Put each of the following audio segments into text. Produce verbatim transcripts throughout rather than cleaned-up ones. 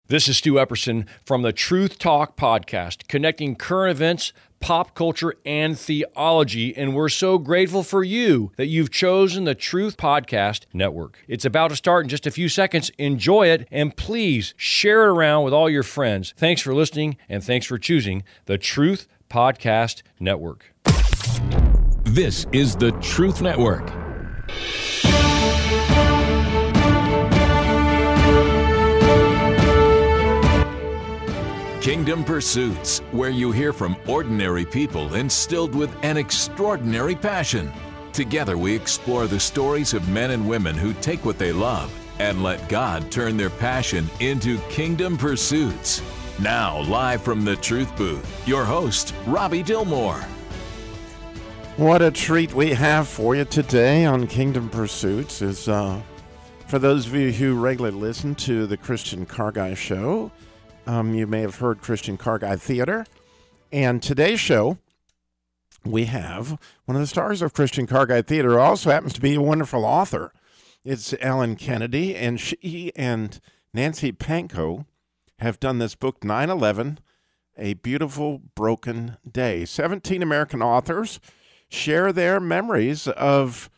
This is Stu Epperson from the Truth Talk podcast, connecting current events, pop culture, and theology, and we're so grateful for you that you've chosen the Truth Podcast Network. It's about to start in just a few seconds. Enjoy it, and please share it around with all your friends. Thanks for listening, and thanks for choosing the Truth Podcast Network. This is the Truth Network. Kingdom Pursuits, where you hear from ordinary people instilled with an extraordinary passion. Together we explore the stories of men and women who take what they love and let God turn their passion into kingdom pursuits. Now, live from the Truth Booth, your host, Robbie Dillmore. What a treat we have for you today on Kingdom Pursuits. Is uh, for those of you who regularly listen to the Christian Car Guy show, Um, you may have heard Christian Car Guy Theater. And today's show, we have one of the stars of Christian Car Guy Theater, who also happens to be a wonderful author. It's Ellen Kennedy, and she and Nancy Panko have done this book, nine eleven, A Beautiful Broken Day. seventeen American authors share their memories of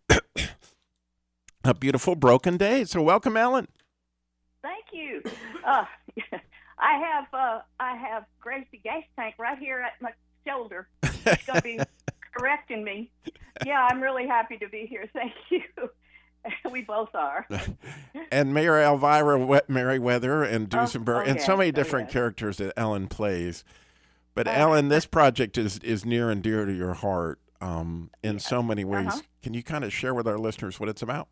a beautiful broken day. So welcome, Ellen. Thank you. Uh, I have uh, I have Gracie gas tank right here at my shoulder. She's going to be correcting me. Yeah, I'm really happy to be here. Thank you. We both are. And Mayor Elvira Merriweather and Duesenberg, oh, oh, and yes, so many oh, different yes. characters that Ellen plays. But Uh, Ellen, this project is, is near and dear to your heart um, in Yes. so many ways. Uh-huh. Can you kind of share with our listeners what it's about?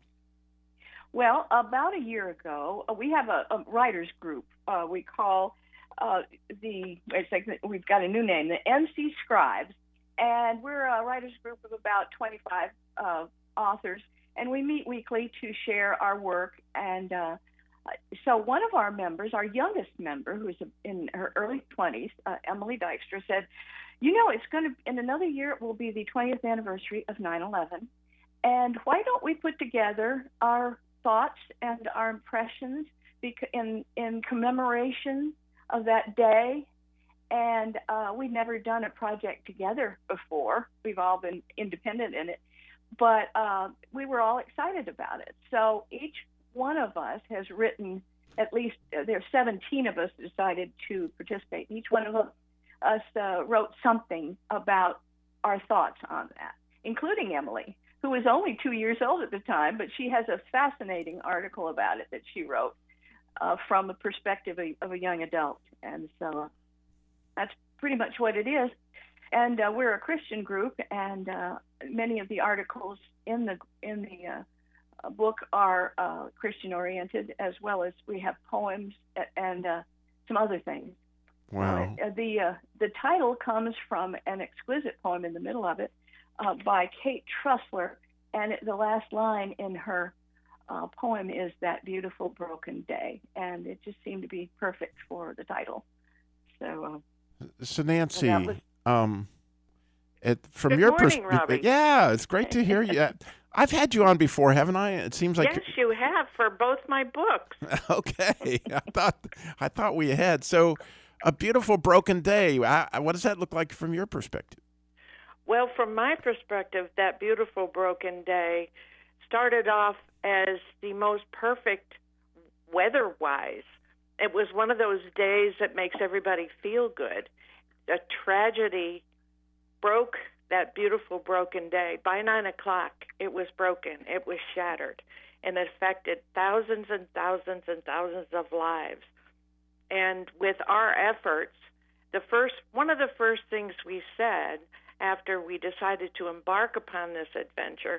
Well, about a year ago, uh, we have a, a writers group. Uh, we call uh, the, wait a second, we've got a new name, the N C Scribes. And we're a writers group of about twenty-five uh, authors. And we meet weekly to share our work. And uh, so one of our members, our youngest member, who's in her early twenties, uh, Emily Dykstra, said, you know, it's going to, in another year, it will be the twentieth anniversary of nine eleven. And why don't we put together our thoughts and our impressions in in commemoration of that day? And uh, we've never done a project together before. We've all been independent in it, but uh, we were all excited about it. So each one of us has written, at least uh, there are seventeen of us decided to participate. Each one of us uh, wrote something about our thoughts on that, including Emily, who was only two years old at the time, but she has a fascinating article about it that she wrote uh, from the perspective of, of a young adult. And so uh, that's pretty much what it is. And uh, we're a Christian group, and uh, many of the articles in the in the uh, book are uh, Christian-oriented, as well as we have poems and uh, some other things. Wow. Uh, the uh, the title comes from an exquisite poem in the middle of it, Uh, by Kate Trussler, and it, the last line in her uh, poem is That Beautiful Broken Day, and it just seemed to be perfect for the title. So, uh, So Nancy, that was- um, it, from Good your morning, perspective, Robbie. yeah, it's great to hear you. I've had you on before, haven't I? It seems like Yes, you have for both my books. okay. I thought I thought we had. So, A Beautiful Broken Day. I, what does that look like from your perspective? Well, from my perspective, That Beautiful Broken Day started off as the most perfect weather-wise. It was one of those days that makes everybody feel good. A tragedy broke that beautiful broken day. By nine o'clock, it was broken. It was shattered, and it affected thousands and thousands and thousands of lives. And with our efforts, the first one of the first things we said after we decided to embark upon this adventure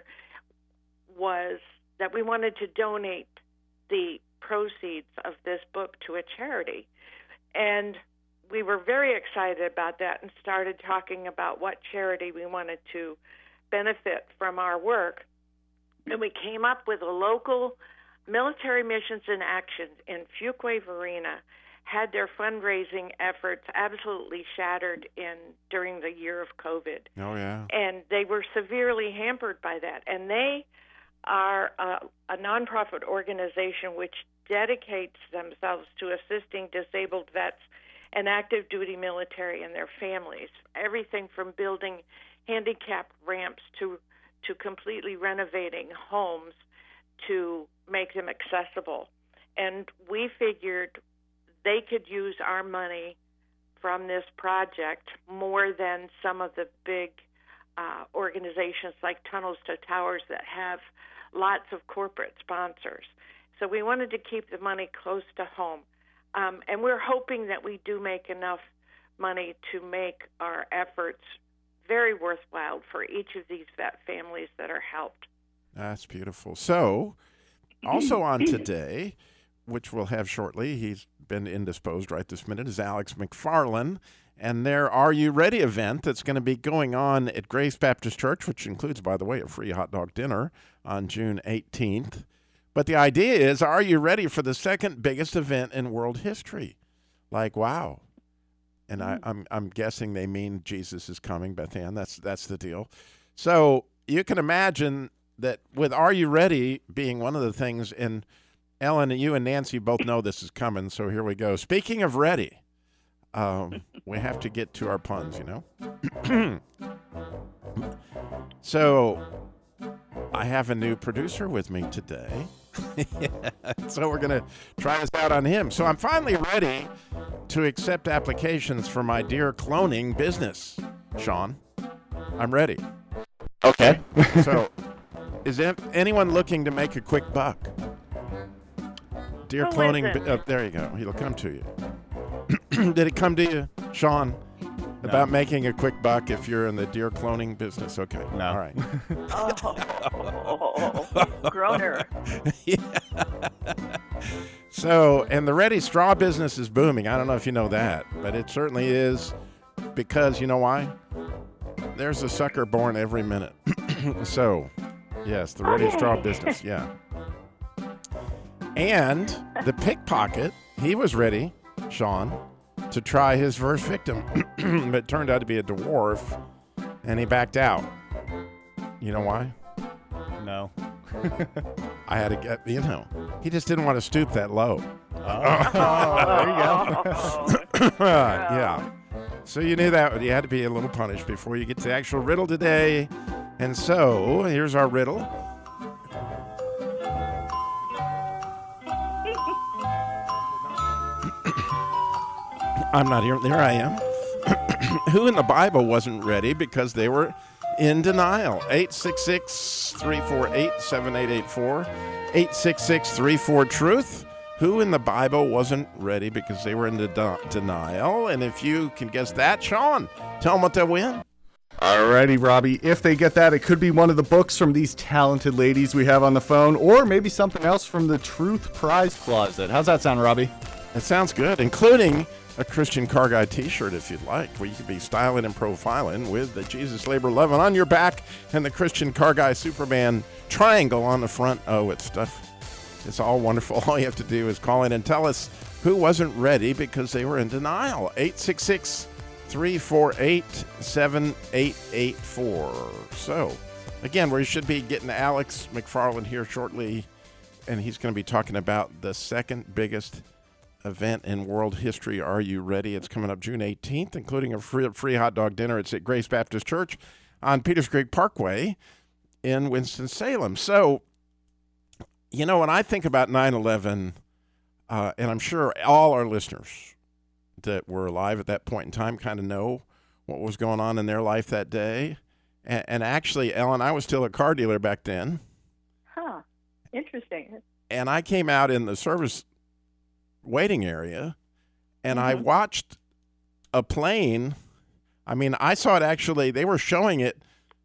was that we wanted to donate the proceeds of this book to a charity. And we were very excited about that and started talking about what charity we wanted to benefit from our work. And we came up with a local Military Missions in Action in Fuquay Varina had their fundraising efforts absolutely shattered in during the year of COVID. Oh, yeah. And they were severely hampered by that. And they are a, a nonprofit organization which dedicates themselves to assisting disabled vets and active duty military and their families. Everything from building handicap ramps to to completely renovating homes to make them accessible. And we figured they could use our money from this project more than some of the big uh, organizations like Tunnels to Towers that have lots of corporate sponsors. So we wanted to keep the money close to home. Um, and we're hoping that we do make enough money to make our efforts very worthwhile for each of these vet families that are helped. That's beautiful. So, also on today, which we'll have shortly, he's been indisposed right this minute, is Alex McFarland. And their Are You Ready event that's going to be going on at Grace Baptist Church, which includes, by the way, a free hot dog dinner on June eighteenth. But the idea is, are you ready for the second biggest event in world history? Like, wow. And I, I'm I'm guessing they mean Jesus is coming, Beth Ann. That's, that's the deal. So you can imagine that with Are You Ready being one of the things, and Ellen, you and Nancy both know this is coming, so here we go. Speaking of ready, um, we have to get to our puns, you know? So I have a new producer with me today. So we're going to try this out on him. So I'm finally ready to accept applications for my deer cloning business, Sean. I'm ready. Okay. So is anyone looking to make a quick buck? Deer Who cloning. isn't? Oh, there you go. He'll come to you. Did it come to you, Sean, about making a quick buck if you're in the deer cloning business? Okay. No. All right. Oh, groaner. Yeah. So, and the ready straw business is booming. I don't know if you know that, but it certainly is, because you know why? There's a sucker born every minute. So, yes, the ready straw business. Yeah. And the pickpocket, he was ready, Sean, to try his first victim, but it turned out to be a dwarf, and he backed out. You know why? No. I had to get, you know, he just didn't want to stoop that low. Oh, there you go. Yeah. So you knew that you had to be a little punished before you get to the actual riddle today. And so here's our riddle. I'm not here. There I am. Who in the Bible wasn't ready because they were in denial? eight six six, three four eight, seven eight eight four. eight six six, three four, truth. Who in the Bible wasn't ready because they were in de- denial? And if you can guess that, Sean, tell them what they'll win. Alrighty, Robbie. If they get that, it could be one of the books from these talented ladies we have on the phone, or maybe something else from the Truth Prize Closet. How's that sound, Robbie? That sounds good, including a Christian Car Guy t-shirt if you'd like, where you could be styling and profiling with the Jesus Labor Lovin' on your back and the Christian Car Guy Superman triangle on the front. Oh, it's stuff. It's all wonderful. All you have to do is call in and tell us who wasn't ready because they were in denial. eight six six, three four eight, seven eight eight four. So, again, we should be getting Alex McFarland here shortly, and he's going to be talking about the second biggest event in world history. Are you ready? It's coming up June eighteenth, including a free, free hot dog dinner. It's at Grace Baptist Church on Peters Creek Parkway in Winston-Salem. So, you know, when I think about nine eleven, uh, and I'm sure all our listeners that were alive at that point in time kind of know what was going on in their life that day. And, and actually, Ellen, I was still a car dealer back then. Huh. Interesting. And I came out in the service waiting area, and Mm-hmm. I watched a plane. I mean, I saw it actually, they were showing it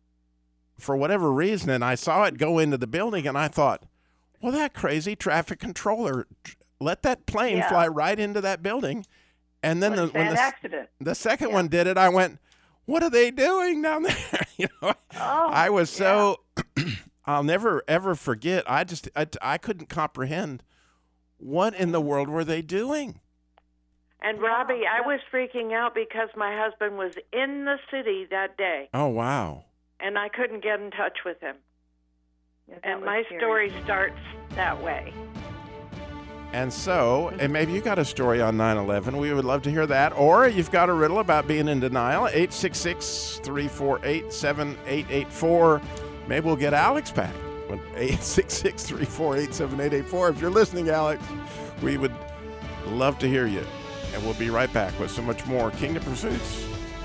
for whatever reason, and I saw it go into the building, and I thought, well, that crazy traffic controller let that plane Yeah. fly right into that building. And then What the, a when sad the, accident. the second Yeah. one did it, I went, what are they doing down there? you know, Oh, I was so, I'll never, ever forget. I just, I, I couldn't comprehend what in the world were they doing? And Robbie, I was freaking out because my husband was in the city that day, Oh, wow. and I couldn't get in touch with him. Yeah, that And was my scary. story starts that way. And so, and maybe you got a story on nine eleven. We would love to hear that. Or you've got a riddle about being in denial. eight six six, three four eight, seven eight eight four. Maybe we'll get Alex back. eight six six, three four eight, seven eight eight four. If you're listening, Alex, we would love to hear you. And we'll be right back with so much more Kingdom Pursuits.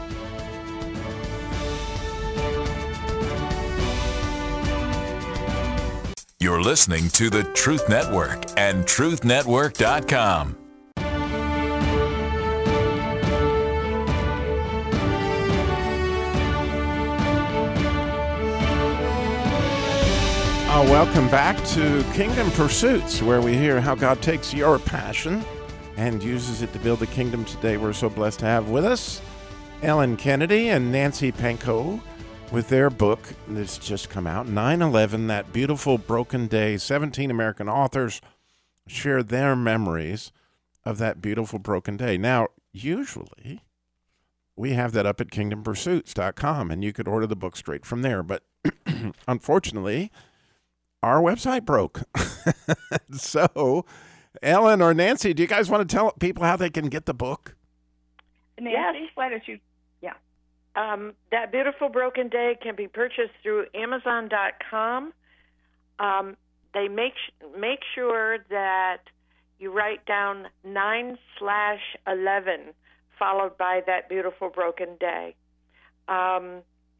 You're listening to the Truth Network and truth network dot com. Uh, welcome back to Kingdom Pursuits, where we hear how God takes your passion and uses it to build a kingdom. Today we're so blessed to have with us Ellen Kennedy and Nancy Pankow with their book that's just come out, nine eleven, That Beautiful Broken Day. seventeen American authors share their memories of that beautiful broken day. Now, usually we have that up at kingdom pursuits dot com, and you could order the book straight from there. But unfortunately, our website broke. So, Ellen or Nancy, do you guys want to tell people how they can get the book? Nancy, Yes. why don't you? Yeah. Um, That Beautiful Broken Day can be purchased through amazon dot com. Um, they make make sure that you write down nine slash eleven, followed by That Beautiful Broken Day. Um,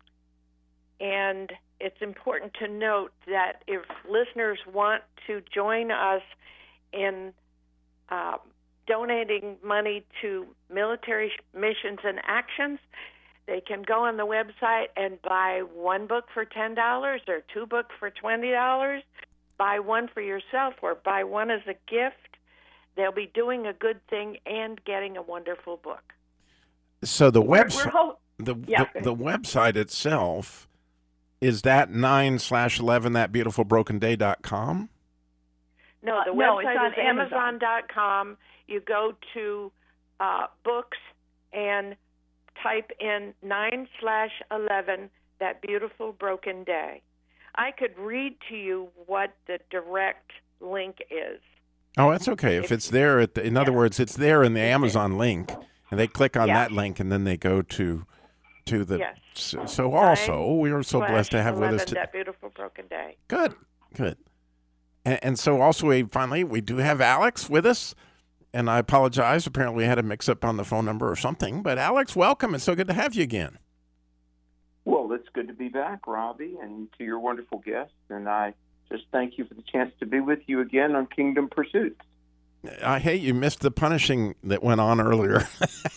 and it's important to note that if listeners want to join us in uh, donating money to military missions and actions, they can go on the website and buy one book for ten dollars or two books for twenty dollars, buy one for yourself or buy one as a gift. They'll be doing a good thing and getting a wonderful book. So the We're- website, we're ho- the, Yeah. the the website itself is that nine slash eleven that beautiful broken day dot com. No, the Uh, no, it's website on is Amazon. amazon dot com. You go to uh, books and type in nine slash eleven, That Beautiful Broken Day. I could read to you what the direct link is. Oh, that's okay. If If- it's there, at the, in other yeah. words, it's there in the Amazon link, and they click on Yeah. that link, and then they go to to the. Yes. So, so also, we are so Slash blessed to have with us eleven, today. That Beautiful Broken Day. Good, good. And, and so also, we finally we do have Alex with us, and I apologize. Apparently, we had a mix-up on the phone number or something. But Alex, welcome. It's so good to have you again. Well, it's good to be back, Robbie, and to your wonderful guests. And I just thank you for the chance to be with you again on Kingdom Pursuits. I hate you missed the punishing that went on earlier.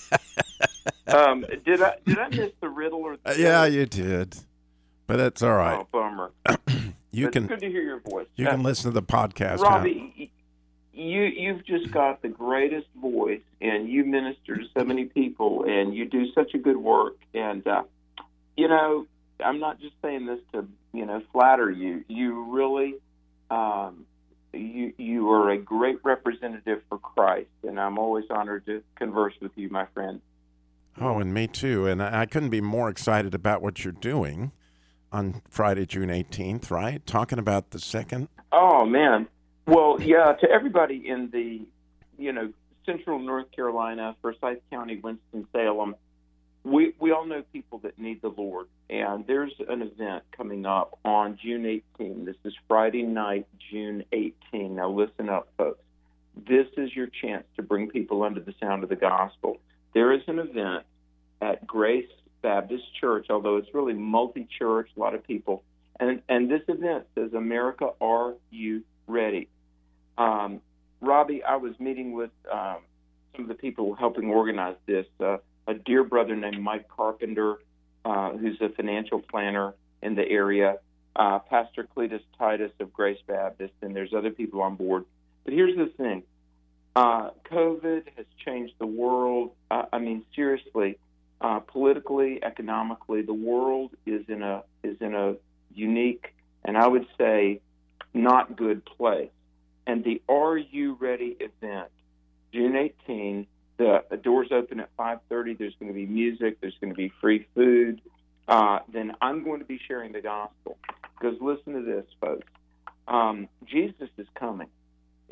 um, did I did I miss the riddle? Or the Yeah, you did, but that's all right. Oh, bummer. You But can it's good to hear your voice. you Uh, can listen to the podcast. now. Robbie, y- you you've just got the greatest voice, and you minister to so many people, and you do such a good work. And uh, you know, I'm not just saying this to you know flatter you. You really, um, you you are a great representative for Christ, and I'm always honored to converse with you, my friend. Oh, and me too. And I, I couldn't be more excited about what you're doing on Friday, June eighteenth, right? Talking about the second. Oh, man. Well, yeah, to everybody in the, you know, central North Carolina, Forsyth County, Winston-Salem, we, we all know people that need the Lord. And there's an event coming up on June eighteenth. This is Friday night, June eighteenth. Now, listen up, folks. This is your chance to bring people under the sound of the gospel. There is an event at Grace Baptist Church, although it's really multi-church, a lot of people. And, and this event says, America, are you ready? Um, Robbie, I was meeting with um, some of the people helping organize this, uh, a dear brother named Mike Carpenter, uh, who's a financial planner in the area, uh, Pastor Cletus Titus of Grace Baptist, and there's other people on board. But here's the thing. Uh, COVID has changed the world. Uh, I mean, seriously, uh, politically, economically, the world is in a is in a unique and I would say not good place. And the Are You Ready event, June eighteenth, the, the doors open at five thirty. There's going to be music. There's going to be free food. Uh, then I'm going to be sharing the gospel. Because listen to this, folks. Um, Jesus is coming. It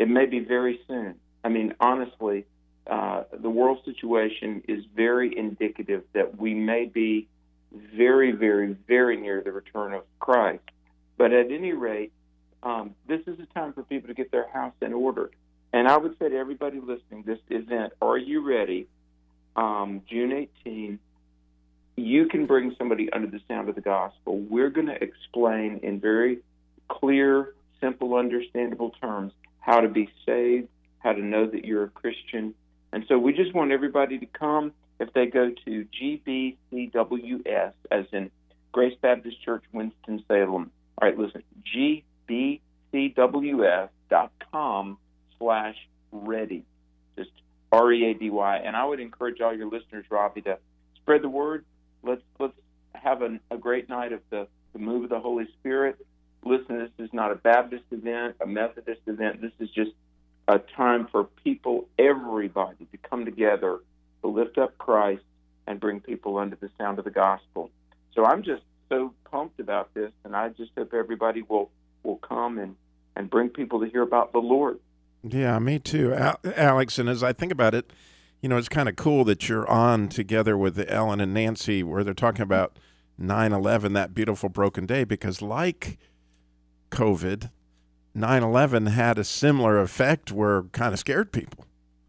It may be very soon. I mean, honestly, uh, the world situation is very indicative that we may be very, very, very near the return of Christ. But at any rate, um, this is a time for people to get their house in order. And I would say to everybody listening, this event, Are You Ready? Um, June eighteenth, you can bring somebody under the sound of the gospel. We're going to explain in very clear, simple, understandable terms how to be saved, how to know that you're a Christian. And so we just want everybody to come. If they go to G B C W S, as in Grace Baptist Church, Winston-Salem. All right, listen, G B C W S dot com slash ready, just R E A D Y. And I would encourage all your listeners, Robbie, to spread the word. Let's let's have an, a great night of the, the move of the Holy Spirit. Listen, this is not a Baptist event, a Methodist event. This is just a time for people, everybody, to come together to lift up Christ and bring people under the sound of the gospel. So I'm just so pumped about this, and I just hope everybody will, will come and, and bring people to hear about the Lord. Yeah, me too, Al- Alex. And as I think about it, you know, it's kind of cool that you're on together with Ellen and Nancy where they're talking about nine eleven, that beautiful broken day, because like COVID, nine eleven had a similar effect where it kind of scared people.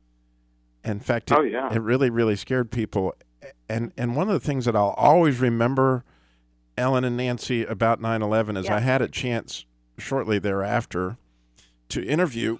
In fact, it, oh, yeah. it really, really scared people. And and one of the things that I'll always remember, Ellen and Nancy, about nine eleven is Yeah. I had a chance shortly thereafter to interview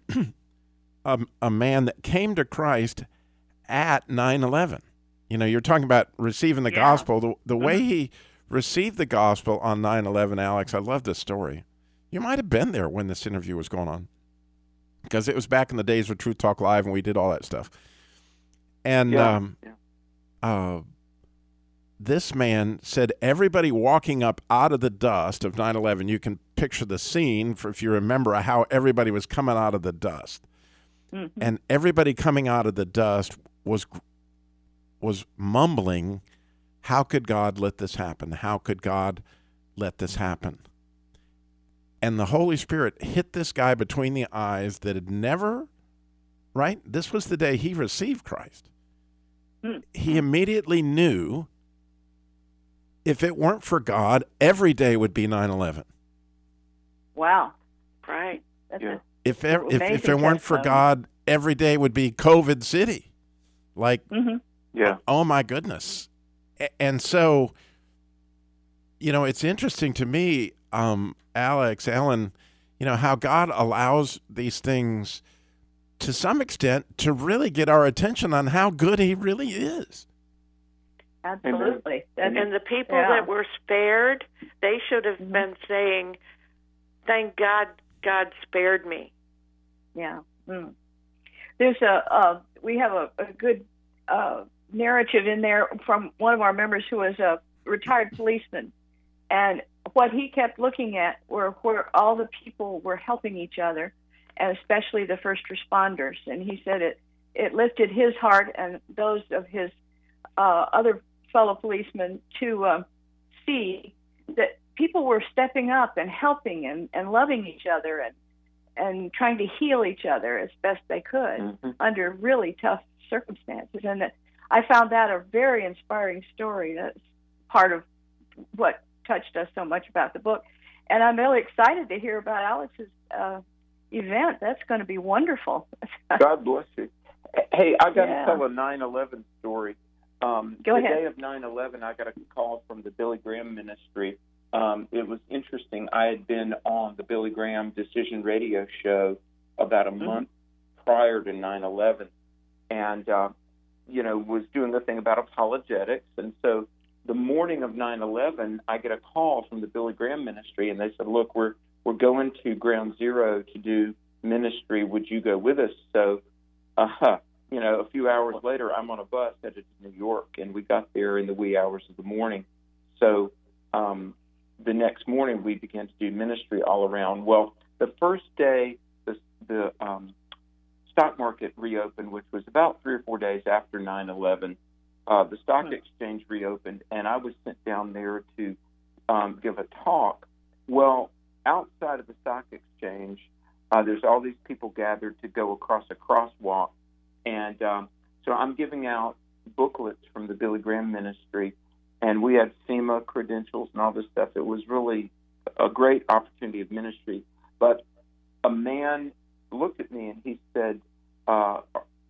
a, a man that came to Christ at nine eleven. You know, you're talking about receiving the Yeah. gospel. The, the way Mhm. he received the gospel on nine eleven, Alex, I love this story. You might have been there when this interview was going on, because it was back in the days of Truth Talk Live and we did all that stuff. And Yeah. um, yeah. uh, this man said everybody walking up out of the dust of nine eleven, you can picture the scene for if you remember how everybody was coming out of the dust. Mhm. And everybody coming out of the dust was was mumbling, how could God let this happen? How could God let this happen? And the Holy Spirit hit this guy between the eyes that had never, right? This was the day he received Christ. Mm. He immediately knew if it weren't for God, every day would be nine eleven. Wow. Right. That's Yeah. a, If, ev- if, if Amazing it weren't for testimony. God, every day would be COVID City. Like, mm-hmm. Yeah. oh my goodness. A- And so, you know, it's interesting to me, um, Alex, Ellen, you know, how God allows these things to some extent to really get our attention on how good he really is. Absolutely. That's, And the people yeah. that were spared, they should have Mhm. been saying, thank God God spared me. Yeah. Mm. There's a uh, we have a, a good uh, narrative in there from one of our members who was a retired policeman, and what he kept looking at were where all the people were helping each other, and especially the first responders. And he said it it lifted his heart and those of his uh, other fellow policemen to um, see that people were stepping up and helping and, and loving each other and and trying to heal each other as best they could Mhm. under really tough circumstances. And that, I found that a very inspiring story. That's part of what touched us so much about the book. And I'm really excited to hear about Alex's uh, event. That's going to be wonderful. God bless you. Hey, I got Yeah. to tell a nine eleven story. Um, Go the ahead. day of nine eleven, I got a call from the Billy Graham Ministry. Um, it was interesting. I had been on the Billy Graham Decision Radio show about a Mhm. month prior to nine eleven, and uh, you know, was doing a thing about apologetics. And so the morning of nine eleven, I get a call from the Billy Graham Ministry, and they said, "Look, we're we're going to Ground Zero to do ministry. Would you go with us?" So, uh, you know, a few hours later, I'm on a bus headed to New York, and we got there in the wee hours of the morning. So um, the next morning, we began to do ministry all around. Well, the first day, the, the um, stock market reopened, which was about three or four days after nine eleven. Uh, the stock Hmm. exchange reopened, and I was sent down there to um, give a talk. Well, outside of the stock exchange, Uh, there's all these people gathered to go across a crosswalk. And um, so I'm giving out booklets from the Billy Graham Ministry, and we had FEMA credentials and all this stuff. It was really a great opportunity of ministry. But a man looked at me and he said, uh,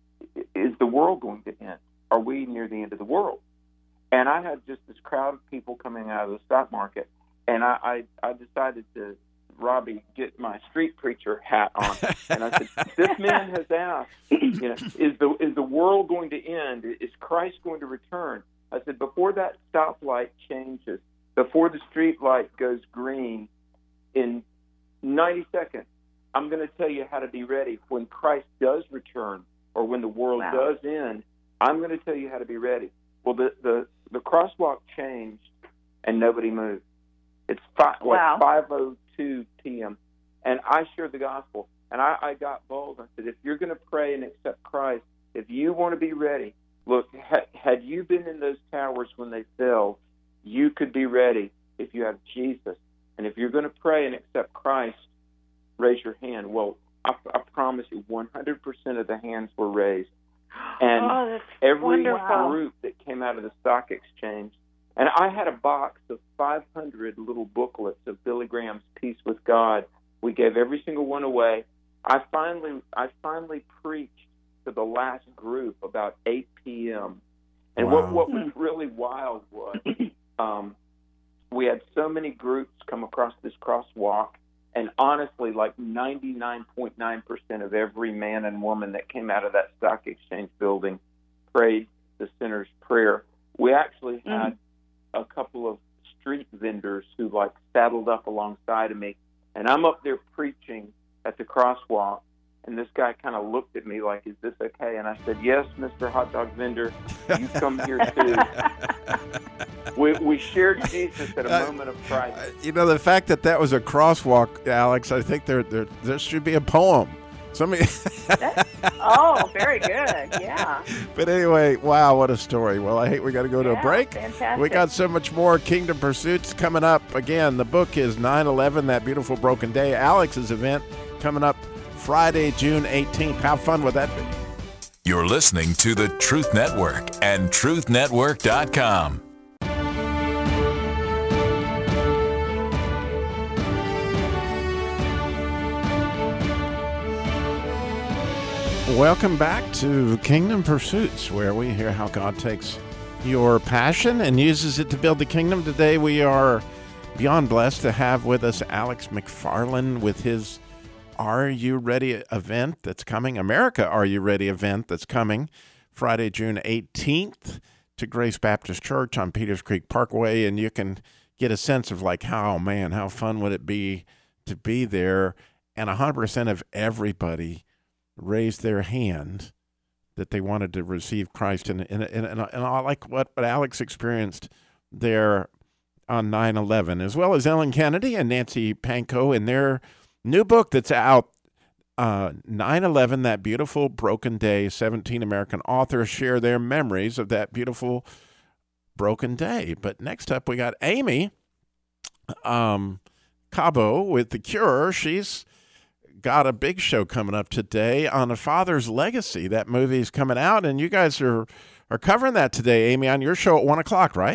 is the world going to end? Are we near the end of the world? And I had just this crowd of people coming out of the stock market, and I, I, I decided to, Robbie, get my street preacher hat on, and I said, "This man has asked, you know, is the is the world going to end? Is Christ going to return?" I said, "Before that stoplight changes, before the street light goes green, in ninety seconds, I'm going to tell you how to be ready when Christ does return, or when the world Wow. does end. I'm going to tell you how to be ready." Well, the the, the crosswalk changed, and nobody moved. It's five, Wow. like five oh two p.m., and I shared the gospel, and I, I got bold. I said, if you're going to pray and accept Christ, if you want to be ready, look, ha- had you been in those towers when they fell, you could be ready if you have Jesus. And if you're going to pray and accept Christ, raise your hand. Well, I, I promise you, one hundred percent of the hands were raised. And Oh, that's every wonderful. group that came out of the stock exchange, and I had a box of five hundred little booklets of Billy Graham's Peace with God. We gave every single one away. I finally, I finally preached to the last group about eight p.m. And Wow. what, what was really wild was um, we had so many groups come across this crosswalk, and honestly, like ninety-nine point nine percent of every man and woman that came out of that stock exchange building prayed the sinner's prayer. We actually had mm-hmm. a couple of street vendors who, like, saddled up alongside of me, and I'm up there preaching at the crosswalk, and this guy kind of looked at me like, is this okay? And I said, yes, Mister Hot Dog Vendor, you come here too. we, we shared Jesus at a Uh, moment of crisis. You know, the fact that that was a crosswalk, Alex, I think there there, there should be a poem. Somebody. Oh, very good. Yeah. But anyway, wow, what a story. Well, I hate we got to go to Yeah, a break. fantastic. We got so much more Kingdom Pursuits coming up. Again, the book is nine eleven, That Beautiful Broken Day. Alex's event coming up Friday, June eighteenth. How fun would that be? You're listening to the Truth Network and truth network dot com. Welcome back to Kingdom Pursuits, where we hear how God takes your passion and uses it to build the kingdom. Today we are beyond blessed to have with us Alex McFarland with his Are You Ready event that's coming, America Are You Ready event that's coming Friday, June eighteenth to Grace Baptist Church on Peters Creek Parkway. And you can get a sense of like, how, man, how fun would it be to be there? And one hundred percent of everybody raised their hand that they wanted to receive Christ. And, and, and, and I like what, what Alex experienced there on nine eleven, as well as Ellen Kennedy and Nancy Panko in their new book that's out, uh, nine eleven, That Beautiful Broken Day. seventeen American authors share their memories of that beautiful broken day. But next up, we got Amy um, Cabo with The Cure. She's got a big show coming up today on A Father's Legacy. That movie's coming out, and you guys are, are covering that today, Amy, on your show at one o'clock, right?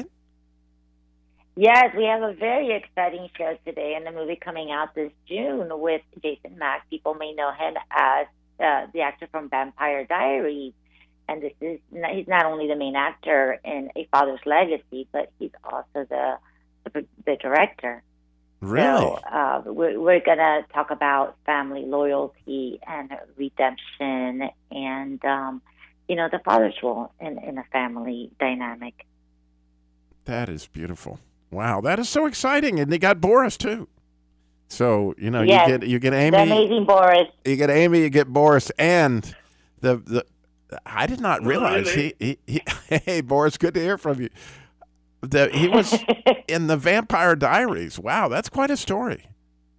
Yes, we have a very exciting show today, and the movie coming out this June with Jason Mack. People may know him as uh, the actor from Vampire Diaries, and this is he's not only the main actor in A Father's Legacy, but he's also the the, the director. Really? So uh, we're, we're going to talk about family loyalty and redemption and, um, you know, the father's role in, in a family dynamic. That is beautiful. Wow, that is so exciting. And they got Boris, too. So, you know, Yes, you get you get Amy. The amazing Boris. You get Amy, you get Boris, and the the. I did not realize really? he, he, he. Hey, Boris, good to hear from you. The, he was in the Vampire Diaries. Wow, that's quite a story.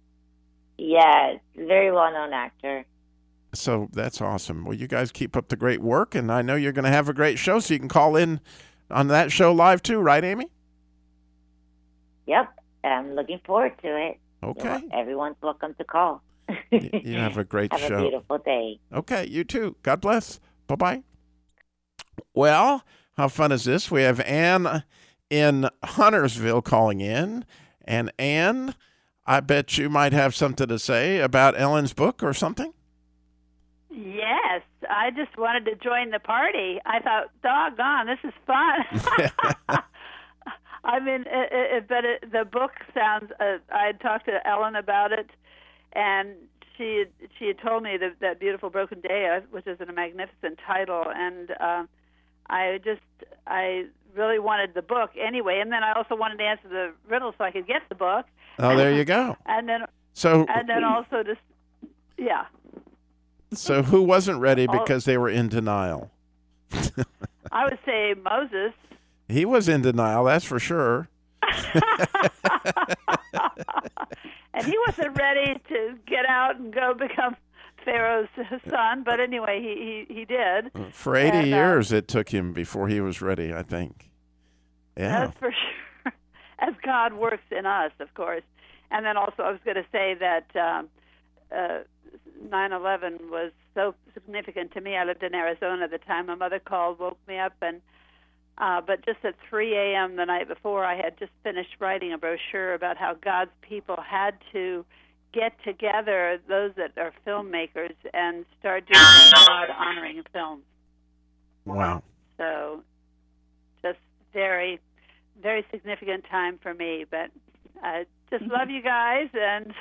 Yes, very well-known actor. So that's awesome. Well, you guys keep up the great work, and I know you're going to have a great show, so you can call in on that show live too, right, Amy? Yep, I'm looking forward to it. Okay. Everyone's welcome to call. Y- You have a great Have show. a beautiful day. Okay, you too. God bless. Bye-bye. Well, how fun is this? We have Ann in Huntersville calling in. And Ann, I bet you might have something to say about Ellen's book or something. Yes, I just wanted to join the party. I thought, doggone, this is fun. I mean, it, it, but it, the book sounds. Uh, I had talked to Ellen about it, and she had, she had told me that that beautiful broken day, which is a magnificent title, and uh, I just I really wanted the book anyway, and then I also wanted to answer the riddle so I could get the book. Oh, there you go. and then So, and then also just yeah. so who wasn't ready because they were in denial? I would say Moses. He was in denial, that's for sure. And he wasn't ready to get out and go become Pharaoh's son, but anyway, he he, he did. For eighty and, uh, years it took him before he was ready, I think. Yeah. That's for sure. As God works in us, of course. And then also I was going to say that um, uh, nine eleven was so significant to me. I lived in Arizona at the time. My mother called, woke me up, and Uh, but just at three a.m. the night before, I had just finished writing a brochure about how God's people had to get together, those that are filmmakers, and start doing God-honoring films. Wow. So just very, very significant time for me. But I just love you guys. And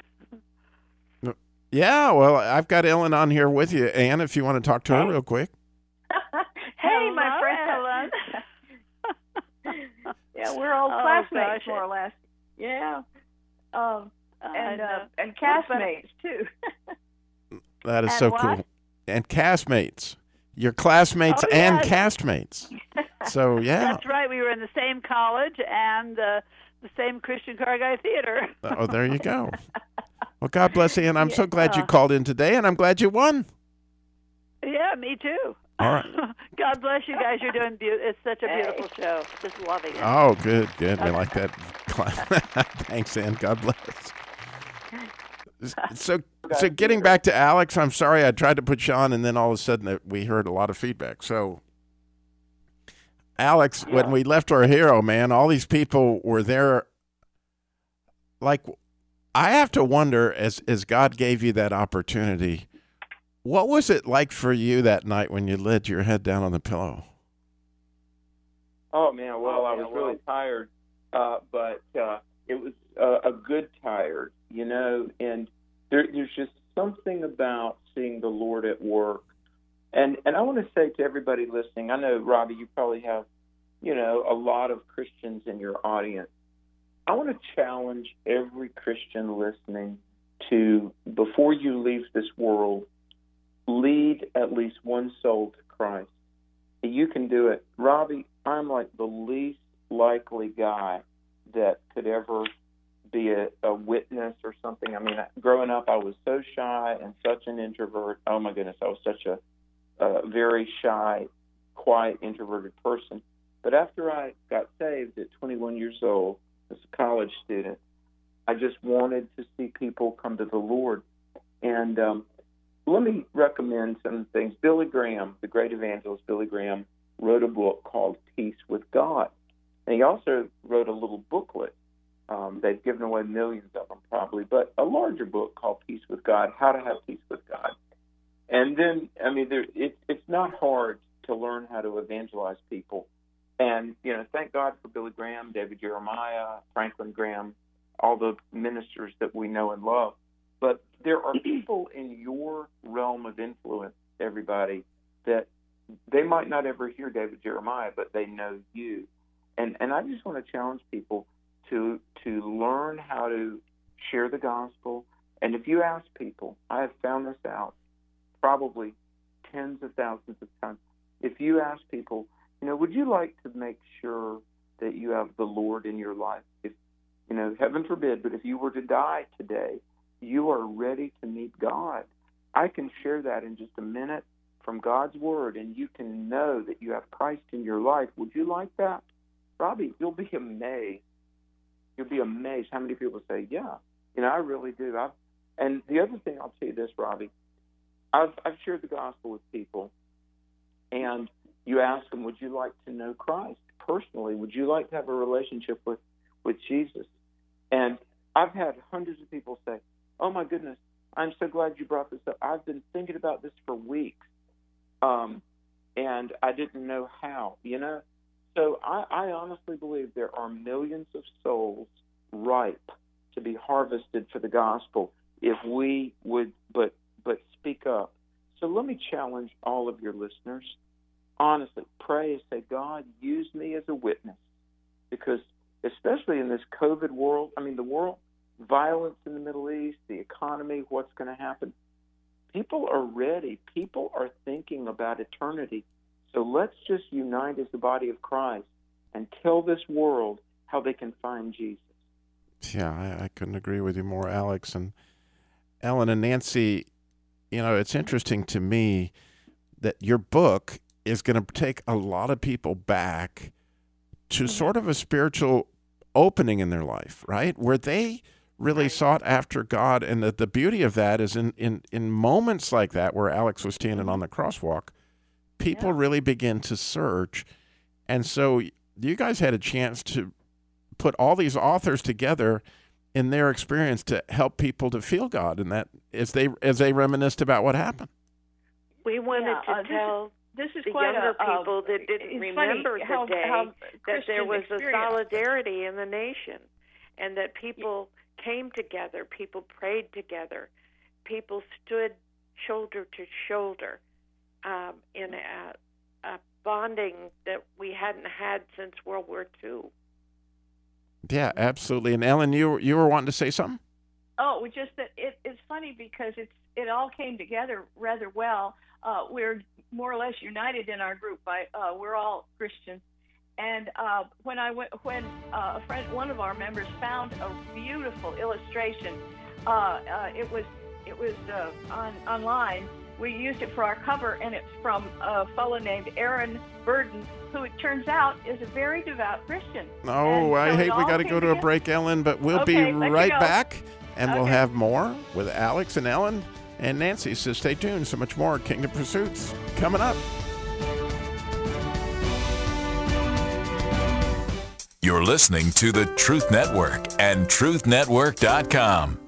Yeah, well, I've got Ellen on here with you. Ann, if you want to talk to her real quick. Hey, my Hello, friend. Ellen. Yeah, we're all Oh, classmates, gosh. more or less. Yeah. Um, and I uh, know. and castmates, too. That is And so what? cool. And castmates. Your classmates Oh, and yes. castmates. So, yeah. That's right. We were in the same college and uh, the same Christian Carguy Theater. Oh, there you go. Well, God bless you, and I'm so glad you Yeah. called in today, and I'm glad you won. Yeah, me too. All right. God bless you guys. You're doing beautiful. It's such a beautiful show. Just loving it. Oh, good, good. We like that. Thanks, Ann. God bless. So, so getting back to Alex, I'm sorry I tried to put you on, and then all of a sudden we heard a lot of feedback. So, Alex, Yeah. when we left our hero, man, all these people were there. Like, I have to wonder, as as God gave you that opportunity, what was it like for you that night when you laid your head down on the pillow? Oh man, well I was really tired, uh, but uh, it was uh, a good tired, you know. And there, there's just something about seeing the Lord at work. And and I want to say to everybody listening, I know Robbie, you probably have, you know, a lot of Christians in your audience. I want to challenge every Christian listening to, before you leave this world, lead at least one soul to Christ. You can do it. Robbie, I'm like the least likely guy that could ever be a, a witness or something. I mean, growing up, I was so shy and such an introvert. Oh, my goodness, I was such a, a very shy, quiet, introverted person. But after I got saved at twenty-one years old, as a college student, I just wanted to see people come to the Lord. And um, let me recommend some things. Billy Graham, the great evangelist Billy Graham, wrote a book called Peace with God. And he also wrote a little booklet. Um, they've given away millions of them probably, but a larger book called Peace with God, How to Have Peace with God. And then, I mean, there, it, it's not hard to learn how to evangelize people. And, you know, thank God for Billy Graham, David Jeremiah, Franklin Graham, all the ministers that we know and love. But there are people in your realm of influence, everybody, that they might not ever hear David Jeremiah, but they know you. And and I just want to challenge people to to learn how to share the gospel. And if you ask people, I have found this out probably tens of thousands of times. If you ask people, you know, would you like to make sure that you have the Lord in your life? If, you know, heaven forbid, but if you were to die today, you are ready to meet God. I can share that in just a minute from God's Word, and you can know that you have Christ in your life. Would you like that? Robbie, you'll be amazed. You'll be amazed how many people say, yeah, you know, I really do. I've And the other thing, I'll tell you this, Robbie, I've, I've shared the gospel with people, and you ask them, would you like to know Christ personally? Would you like to have a relationship with, with Jesus? And I've had hundreds of people say, oh, my goodness, I'm so glad you brought this up. I've been thinking about this for weeks, um, and I didn't know how, you know? So I, I honestly believe there are millions of souls ripe to be harvested for the gospel if we would but but speak up. So let me challenge all of your listeners. Honestly, pray and say, God, use me as a witness. Because especially in this COVID world, I mean, the world, violence in the Middle East, the economy, what's going to happen, people are ready. People are thinking about eternity. So let's just unite as the body of Christ and tell this world how they can find Jesus. Yeah, I, I couldn't agree with you more, Alex. And Ellen and Nancy, you know, it's interesting to me that your book is going to take a lot of people back to mm-hmm. sort of a spiritual opening in their life, right? Where they really right. sought after God. And the, the beauty of that is in, in, in moments like that, where Alex was standing mm-hmm. on the crosswalk, people yeah. really begin to search. And so you guys had a chance to put all these authors together in their experience to help people to feel God, and that as they as they reminisced about what happened. We wanted yeah, to uh, tell this is, this is the quite younger a, people that didn't remember the how, day how that there was experience. a solidarity in the nation, and that people yeah. came together, people prayed together, people stood shoulder to shoulder um, in a, a bonding that we hadn't had since World War Two. Yeah, absolutely. And Ellen, you you were wanting to say something? Oh, just that it, it's funny because it's it all came together rather well. Uh, we're more or less united in our group. I, uh, we're all Christians, and uh, when I went, when uh, a friend, one of our members, found a beautiful illustration, uh, uh, it was it was uh, on online. We used it for our cover, and it's from a fellow named Aaron Burden, who it turns out is a very devout Christian. Oh, so I hate we got to go to together. a break, Ellen, but we'll okay, be right go. back, and okay. we'll have more with Alex and Ellen and Nancy. So stay tuned. So much more Kingdom Pursuits coming up. You're listening to the Truth Network and truth network dot com.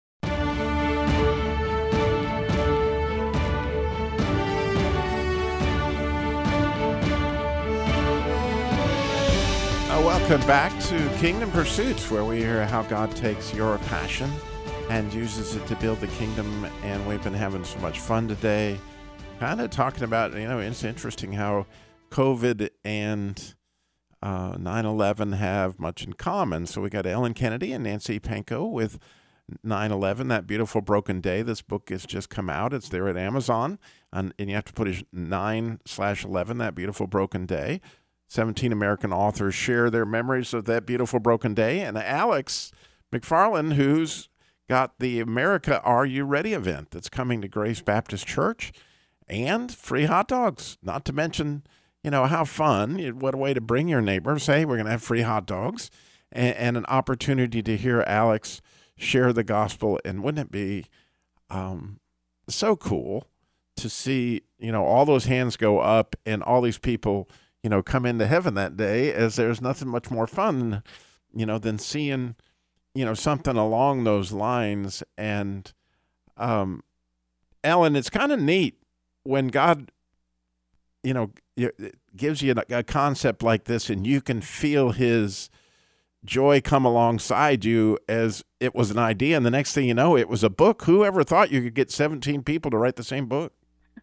Welcome back to Kingdom Pursuits, where we hear how God takes your passion and uses it to build the kingdom. And we've been having so much fun today, kind of talking about, you know, it's interesting how COVID and uh, nine eleven have much in common. So we got Ellen Kennedy and Nancy Panko with nine eleven, That Beautiful Broken Day. This book has just come out. It's there at Amazon, and, and you have to put it nine slash eleven, That Beautiful Broken Day. seventeen American authors share their memories of that beautiful broken day. And Alex McFarland, who's got the America Are You Ready event that's coming to Grace Baptist Church, and free hot dogs. Not to mention, you know, how fun. What a way to bring your neighbors. Hey, we're going to have free hot dogs, and, and an opportunity to hear Alex share the gospel. And wouldn't it be um, so cool to see, you know, all those hands go up and all these people, you know, come into heaven that day, as there's nothing much more fun, you know, than seeing, you know, something along those lines. And, um, Ellen, it's kind of neat when God, you know, gives you a concept like this and you can feel his joy come alongside you as it was an idea. And the next thing you know, it was a book. Whoever thought you could get seventeen people to write the same book?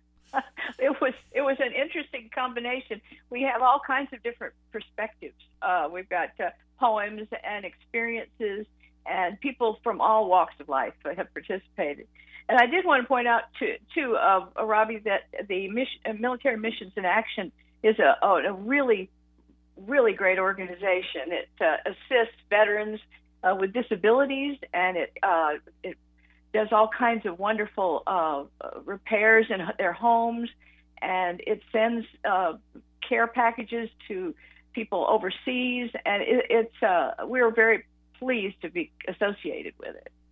It was it was an interesting combination. We have all kinds of different perspectives. Uh, we've got uh, poems and experiences, and people from all walks of life have participated. And I did want to point out to, to uh, Robbie, that the mission, uh, Military Missions in Action is a, a really, really great organization. It uh, assists veterans uh, with disabilities, and it uh, it does all kinds of wonderful uh, repairs in their homes, and it sends uh, care packages to people overseas, and it, it's uh, we're very pleased to be associated with it.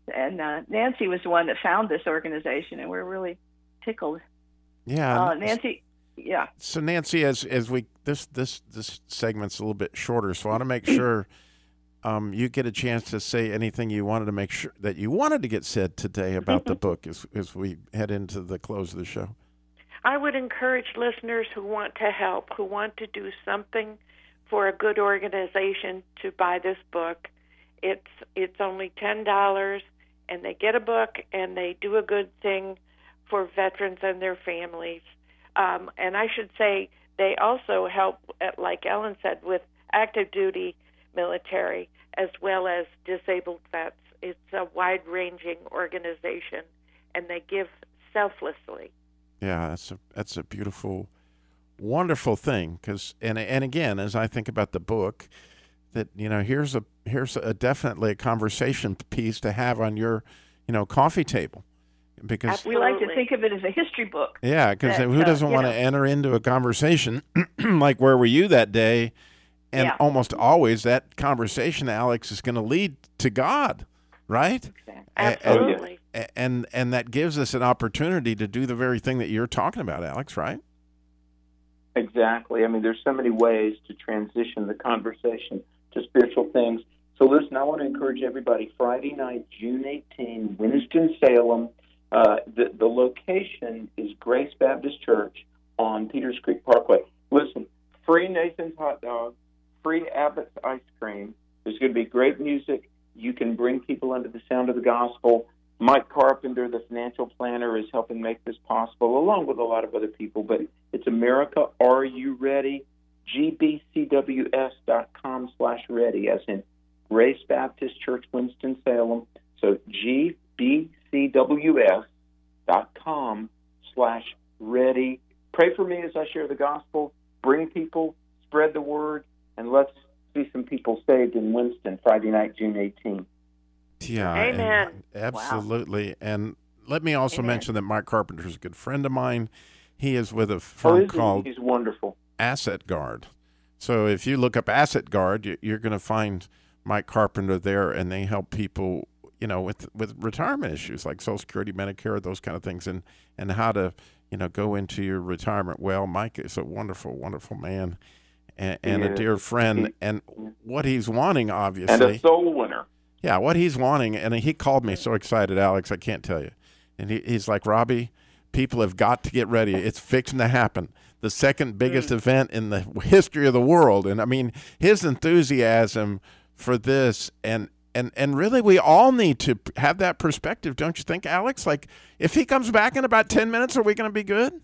and uh, Nancy was the one that found this organization, and we're really tickled. Yeah, uh, Nancy. Yeah. So Nancy, as as we this this this segment's a little bit shorter, so I want to make sure um, you get a chance to say anything you wanted to make sure that you wanted to get said today about the book as as we head into the close of the show. I would encourage listeners who want to help, who want to do something for a good organization, to buy this book. It's it's only ten dollars, and they get a book, and they do a good thing for veterans and their families. Um, and I should say they also help, like Ellen said, with active duty military as well as disabled vets. It's a wide-ranging organization, and they give selflessly. Yeah, that's a that's a beautiful, wonderful thing. Because and and again, as I think about the book, that you know, here's a here's a definitely a conversation piece to have on your, you know, coffee table. Because Absolutely. we like to think of it as a history book. Yeah, because that, who doesn't uh, want know. to enter into a conversation like where were you that day? And Yeah. almost always that conversation, Alex, is going to lead to God, right? Exactly. Absolutely. And, and and that gives us an opportunity to do the very thing that you're talking about, Alex, right? Exactly. I mean, there's so many ways to transition the conversation to spiritual things. So listen, I want to encourage everybody, Friday night, June eighteenth, Winston-Salem. Uh, the, the location is Grace Baptist Church on Peters Creek Parkway. Listen, free Nathan's hot dog, free Abbott's ice cream. There's going to be great music. You can bring people under the sound of the gospel. Mike Carpenter, the financial planner, is helping make this possible, along with a lot of other people. But it's America, Are You Ready? G B C W S dot com slash ready, as in Grace Baptist Church, Winston-Salem. So G B C W S dot com slash ready. Pray for me as I share the gospel. Bring people, spread the word, and let's see some people saved in Winston Friday night, June eighteenth. Yeah, Amen. and absolutely. Wow. And let me also Amen. mention that Mike Carpenter is a good friend of mine. He is with a Oh, firm is he? called He's wonderful. Asset Guard. So if you look up Asset Guard, you- you're going to find Mike Carpenter there, and they help people, you know, with with retirement issues like Social Security, Medicare, those kind of things, and and how to, you know, go into your retirement well. Mike is a wonderful, wonderful man, and, and a is. dear friend. He- and what he's wanting, And obviously, a soul winner. yeah, what he's wanting, and he called me so excited, Alex, I can't tell you. And he, he's like, Robbie, people have got to get ready. It's fixing to happen. The second biggest Mm. event in the history of the world. And I mean, his enthusiasm for this, and and and really, we all need to have that perspective, don't you think, Alex? Like, if he comes back in about ten minutes, are we going to be good?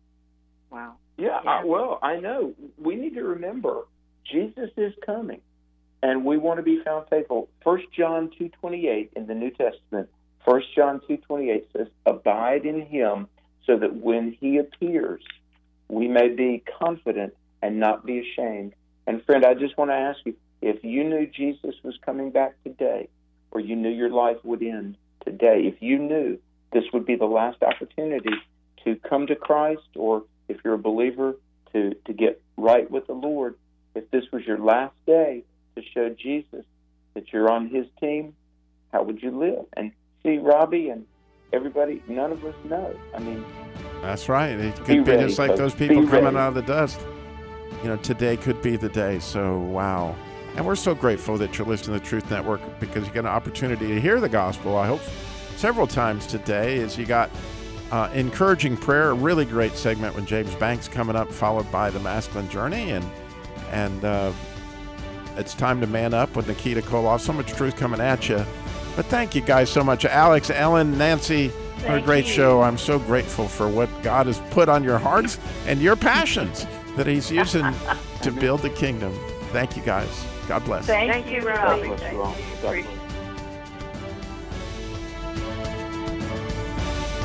Wow. Yeah, Yeah. I, well, I know. We need to remember Jesus is coming, and we want to be found faithful. First John two twenty-eight in the New Testament, First John two twenty-eight says, abide in him so that when he appears, we may be confident and not be ashamed. And friend, I just want to ask you, if you knew Jesus was coming back today, or you knew your life would end today, if you knew this would be the last opportunity to come to Christ, or if you're a believer, to, to get right with the Lord, if this was your last day to show Jesus that you're on his team, how would you live? And see, Robbie and everybody, none of us know. I mean, That's right. It could Be be, ready, just like folks. those people Be coming ready. out of the dust. You know, today could be the day. So, wow. And we're so grateful that you're listening to the Truth Network, because you get an opportunity to hear the gospel, I hope, several times today, as you got uh, encouraging prayer, a really great segment with James Banks coming up, followed by the masculine journey. And, and uh, it's time to man up with Nikita Koloff. So much truth coming at you. But thank you guys so much. Alex, Ellen, Nancy, for a Thank great you. show. I'm so grateful for what God has put on your hearts and your passions that he's using to build the kingdom. Thank you, guys. God bless. Thank, Thank you, you, Robbie. Robbie. God bless you all. Thank you. God Appreciate bless.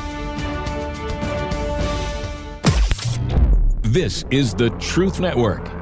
This is the Truth Network.